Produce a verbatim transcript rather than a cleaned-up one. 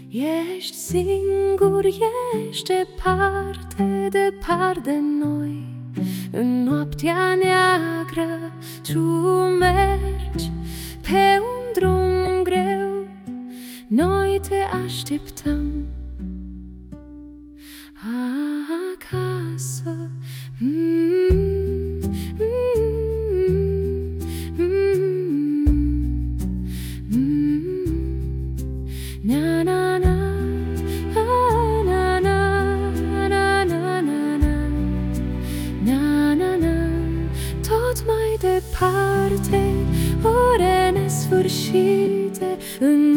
Ești singur, ești departe, departe de noi. În noaptea neagră tu mergi pe un drum greu. Noi te așteptăm acasă. mm, mm, mm, mm. Na na na, ah, na na, na na na na, na na na. Tot mai departe, ore nesfârșite în